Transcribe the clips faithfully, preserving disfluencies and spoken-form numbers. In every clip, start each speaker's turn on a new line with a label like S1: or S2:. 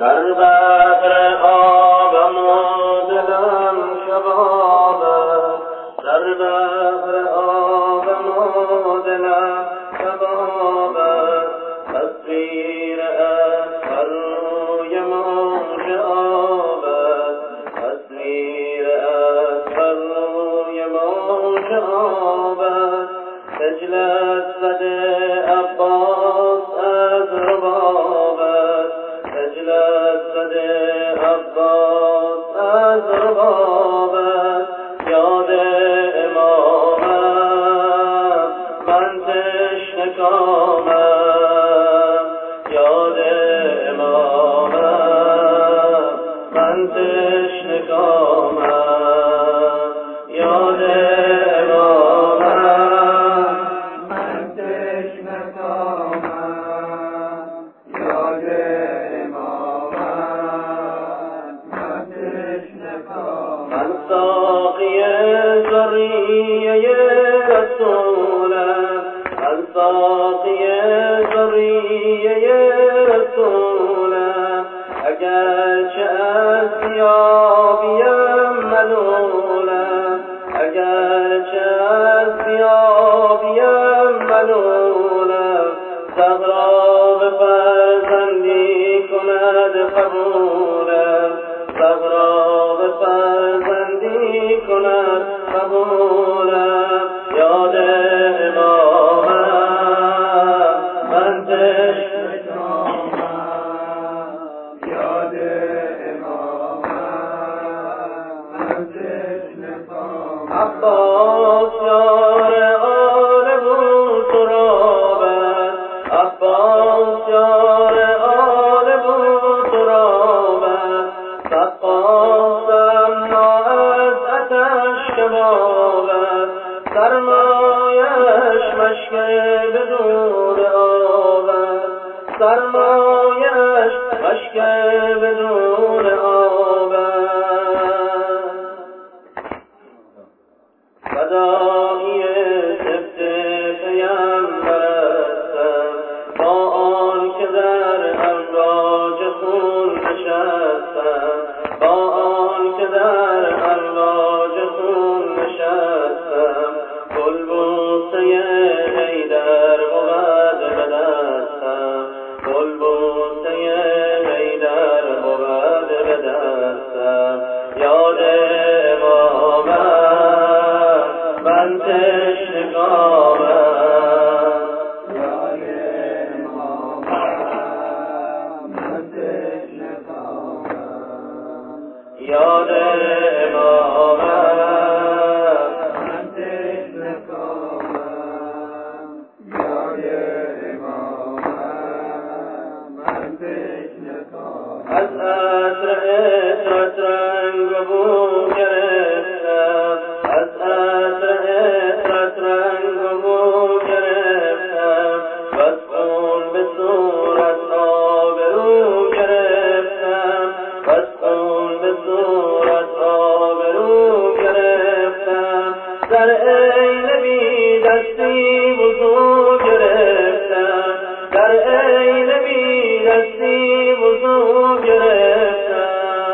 S1: در بحر آبم و دلم شبابت، در بحر آبم و دلم شبابت، تصویر اثر روی موج آبت، تصویر اثر روی موج آبت، خجلت زده عباس از ربابت، خجلت زده عباس از ربابت، یاد امامم من تشنه کامم، یاد امامم من تشنه کامم، یاد من ساقی ذریه رسولم، من ساقی ذریه رسولم، اگرچه از بیابیم ملولم، اگرچه از بیابیم ملولم، زهرا به فرزندی کند قبولم، زهرا به فرزندی کند قبولم، یاد امامم من تشنه کامم، یاد امامم من تشنه کامم، عباس یار آل بوترابت، عباس یار آل بوترابت، سقاسم نا از آتش کبابت، سرمایش مشک بدون آبت، سرمایش مشک بدون آبت، فدایی سبت پیمبرستم، با آن که در امواج خون نشستم، با آن که در امواج خون نشستم، گلبوسه حیدر بود به دستم، گلبوسه حیدر بود به دستم، یاد امامم من تشنه کامم، یاد امامم من تشنه کامم، یاد امامم من تشنه کامم، یاد امامم من تشنه کامم، از عطر عطرت رنگ و بو گرفتم، از عطر عطرت رنگ و بو گرفتم، بس خون به صورت آبرو گرفتم، بس خون به صورت آبرو گرفتم، در عین بی دستی وضو گرفتم، در عین بی دستی وضو گرفتم،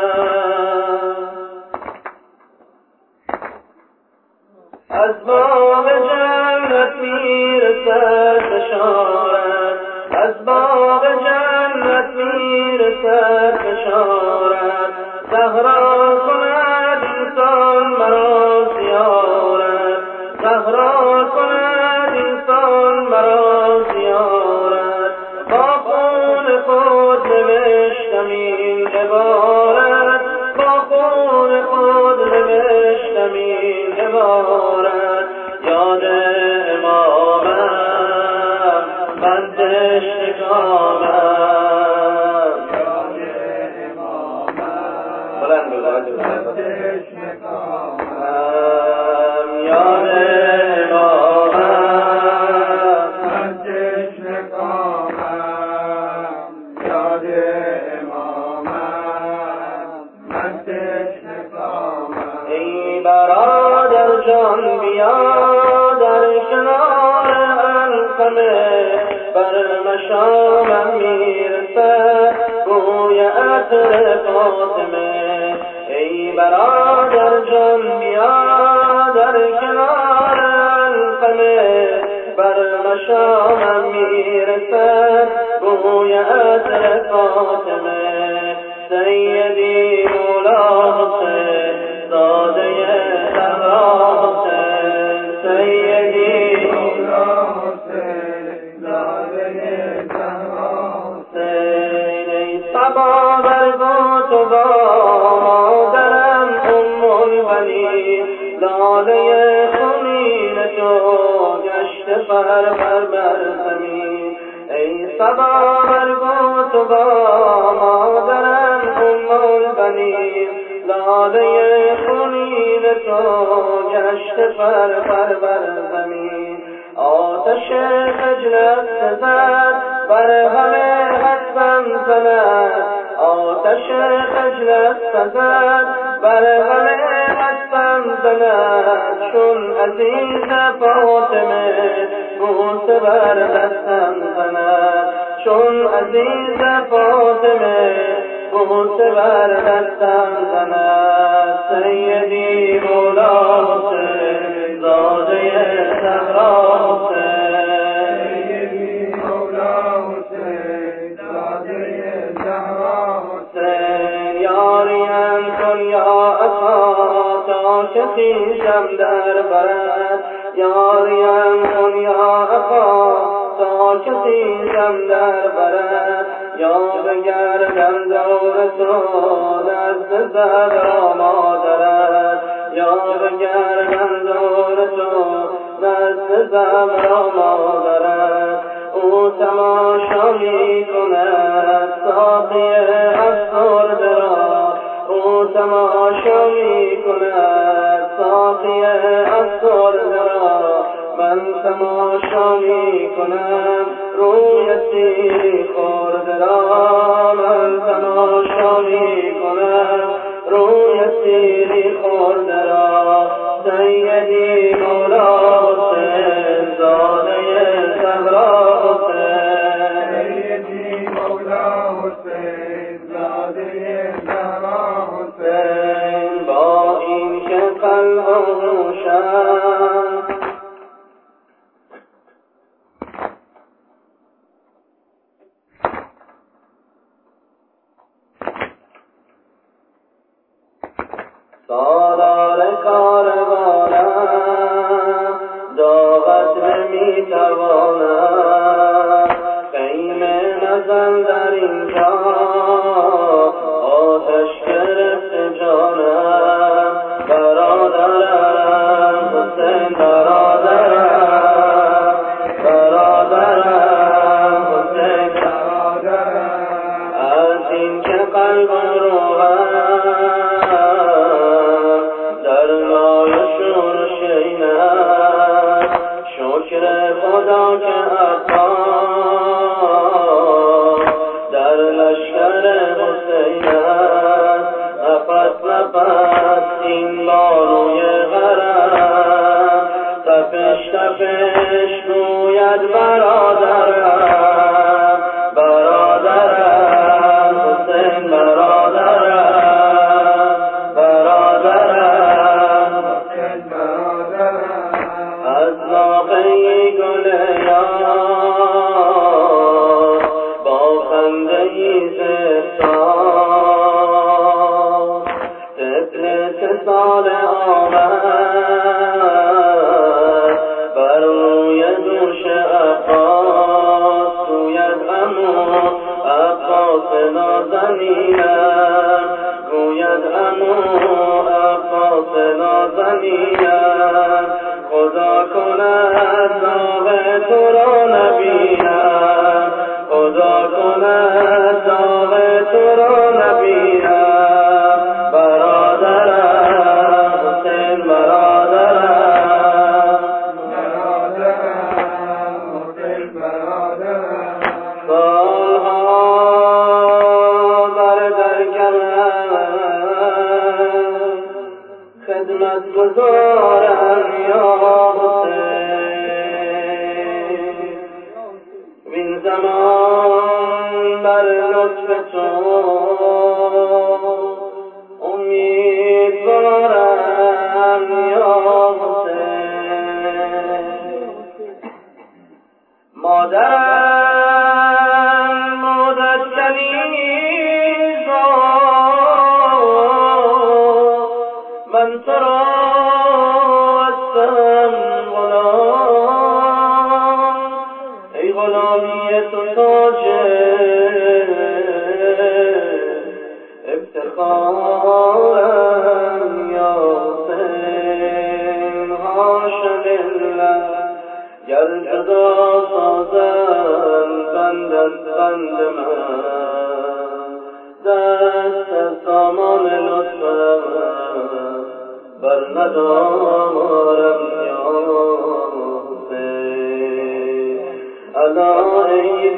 S1: از باب جنت میرسد بشارت، از باب جنت میرسد بشارت، زهرا کند انسان مرا زیارت، زهرا کند انسان مرا زیارت، با خون خود نوشتم این عبارت، با خون خود نوشتم این عبارت، یاد امامم من تشنه کامم، یاد امامم من تشنه کامم، یاد امامم من تشنه کامم، یاد امامم من تشنه کامم، ای برادر جان بیا در کنار القمه، بر مشامم میرسد بوی عطر فاطمه. ای برادر جان بیا در کنار القمه، بر مشامم میرسد بوی عطر فاطمه. سیدی مولا حسین زاده زهرا حسین، سیدی مولا حسین زاده زهرا حسین. ای صبا برگو تو با مادرم ام البنین، لاله خونین تو گشت فربر بر زمین. ای صبا برگو تو با مادرم ام البنین، لاله خونین تو گشت فربر بر زمین. آتش خجلت سزد بر همه حتما زند، آتش خجلت سزد بر همه حتما زند. چون عزیز فاطمه بوسه بر دستم زند، چون عزیز فاطمه بوسه بر دستم زند. سیدی مولا حسین زاده زهرا حسین، سیدی مولا حسین زاده زهرا حسین. یاریم کن یا عطا تا که خویشم در برد، یاریم کن یا عطا تا که خویشم در برد. یا بگردم دور تو دست زهرا مادرت، یا بگردم دور تو دست زهرا مادرت. او تماشا می کند ساقی افسرده را، او تماشا می کند ساقی افسرده را. من تماشا می کنم روی سیری خورده را، من تماشا می کنم روی سیری خورده را. سیدی مولا حسین زاده زهرا حسین، سیدی مولا حسین زاده زهرا حسین. با این که قلب روشن سالار کاروانم داغت نمیتوانم، خیمه نزن در اینجا آتش گرفته جانم. برادرم حسین برادرم، برادرم حسین برادرم. از این که قلبم روحم شکر خدا که عطا در لشکر حسین است. نفس نفس این بانوی غرم، تپش تپش گوید برادرم، برادرم حسین برادرم، برادرم حسین برادرم. از ناقه گل یار با خنده ای زفتار، طفل سه ساله آمد بر روی دوش عباس. گوید عمو عباس نازنینم، گوید عمو عباس نازنینم. خدا کند ناغ تو را نبینم، خدا کند ناغ تو را نبینم. برادرم حسین برادرم، برادرم حسین برادرم. سالها بر در کمم خدمت گزارم یا حسین، وین زمان بر لطف تو افتخارم یا حسین حاش لله گر جدا سازم بند از بند من دست سامان لطفم بر ندارم یا حسین الا ای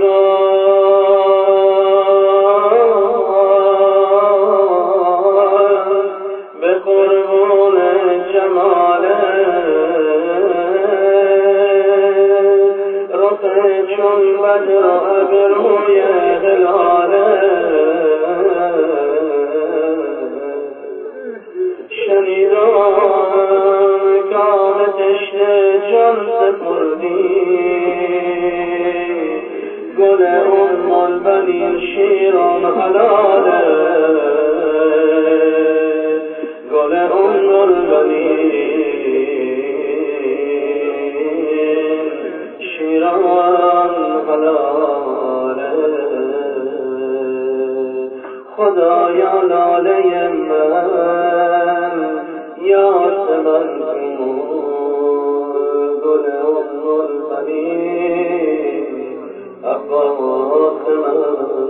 S1: به قربون جماله رخ چون بدر ابروی هلاله شنیدم کام تشنه جان سپردی گل ام البنین شیران حلاله گل ام البنین شیران حلاله خدایا لاله من یاد من کن گل ام البنین عباس من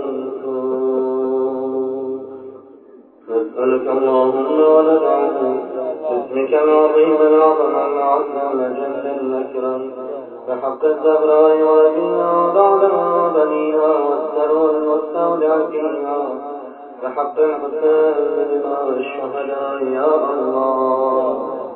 S1: نسألك اللهم وندعوك باسمك العظيم العظم العظم الجل الأكرم بحق الزهراء وأبيها وبعدها وبنيها والثروة المستودع فيها بحق الحسين بدماء الشهداء يا الله.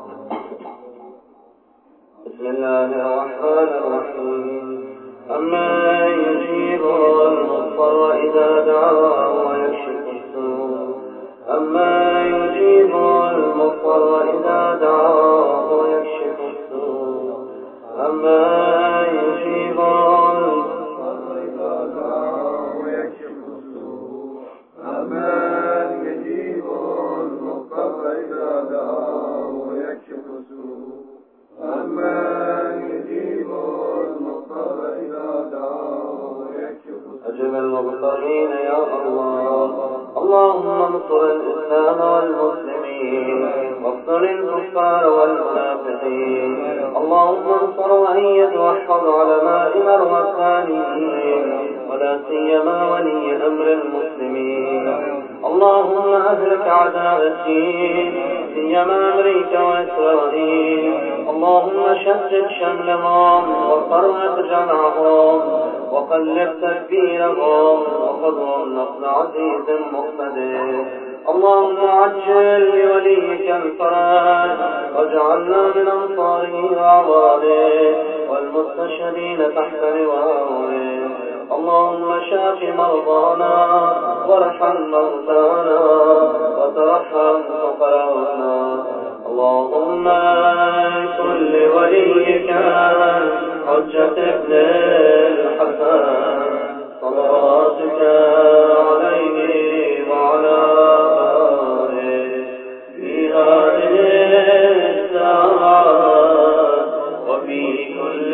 S1: بسم الله الرحمن الرحيم. أما يجيب المضطر إذا دعاه ويكشف السوء أما يجيب المضطر إذا دعاه ويكشف السوء أما يجيب المضطر إذا دعاه ويكشف السوء أما يجيب المضطر إذا دعاه ويكشف السوء أما يجيب المضطر إذا دعاه ويكشف السوء أجب المضطرين يا الله. اللهم انصر الإسلام والمسلمين واقتل الكفار والمنافقين. اللهم انصر وأيد واحفظ علماء مروى الثانيين ولا سيما ولي أمر المسلمين. اللهم أهلك أعداء الدين سيما أمريكا وإسرائيل. اللهم شتت شملهم وفرق جمعهم وقلب تدبيرهم وخذهم نصر عزيز مقتدر. اللهم عجل لوليك الفرج واجعلنا من أنصاره وأعوانه والمستشهدين تحت لوائه. اللهم شاف مرضانا وارحم موتانا وترحم فقراءنا. اللهم كن لوليك حجة ابن الحسن صلواتك عليه وعلى آله في هذه الساعة وفي كل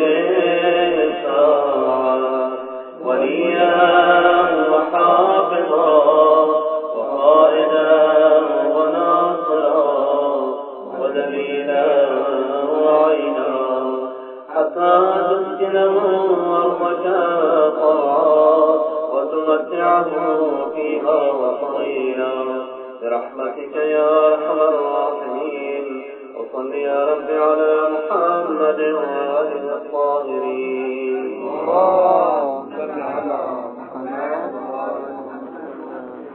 S1: ساعة وليا وحافظا وقائدا وناصرا ودليلا وعينا حتى تسكنه أرضك طوعا وتمتعه فيها وطويلا برحمتك يا